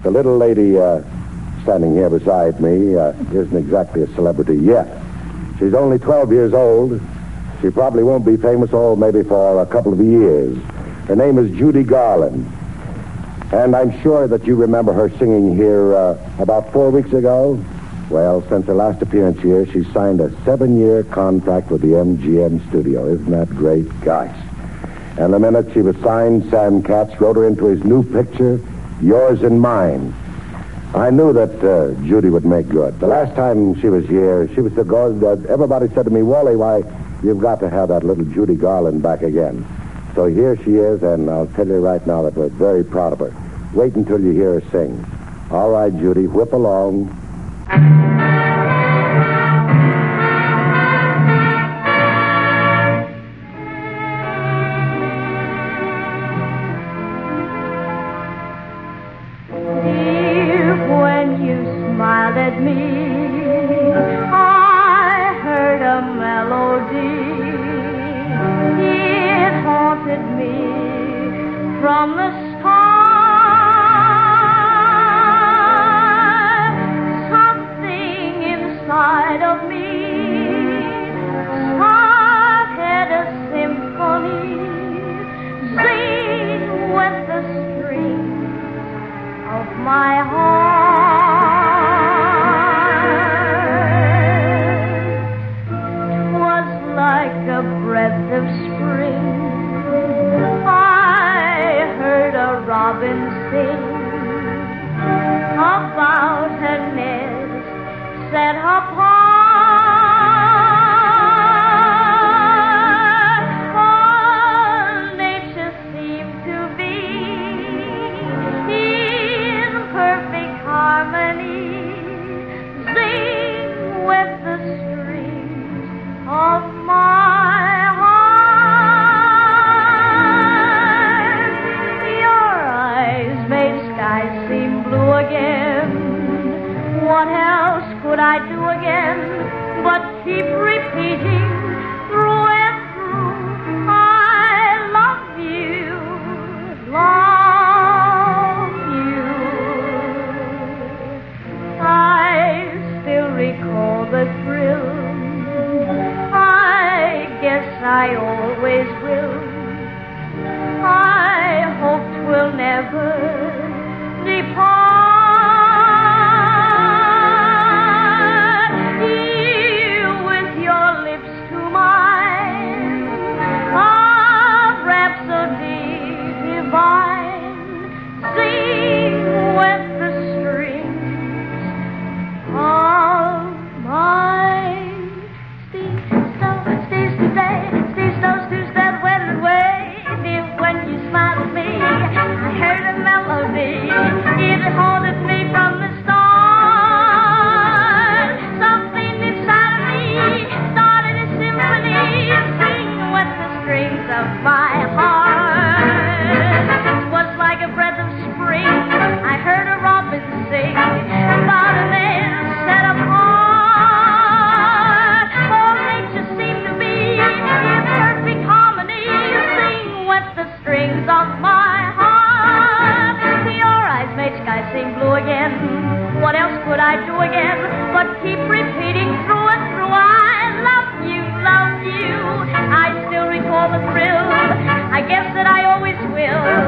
The little lady standing here beside me isn't exactly a celebrity yet. She's only 12 years old. She probably won't be famous, maybe for a couple of years. Her name is Judy Garland. And I'm sure that you remember her singing here about 4 weeks ago. Well, since her last appearance here, she signed a 7-year contract with the MGM studio. Isn't that great? Gosh. And the minute she was signed, Sam Katz wrote her into his new picture, Yours and Mine. I knew that Judy would make good. The last time she was here, she was so good that everybody said to me, Wally, why, you've got to have that little Judy Garland back again. So here she is, and I'll tell you right now that we're very proud of her. Wait until you hear her sing. All right, Judy, whip along. From the start, something inside of me started a symphony. Sing with the strings of my heart. Was like a breath of spring. Robin sing about her nest, set her apart. All nature seemed to be in perfect harmony. Sing with the strings of my heart. What else could I do again but keep repeating through and through? I love you, love you. I still recall the thrill. I guess I always will. I hope 'twill never depart. What else could I do again but keep repeating through and through? I love you, love you. I still recall the thrill. I guess that I always will.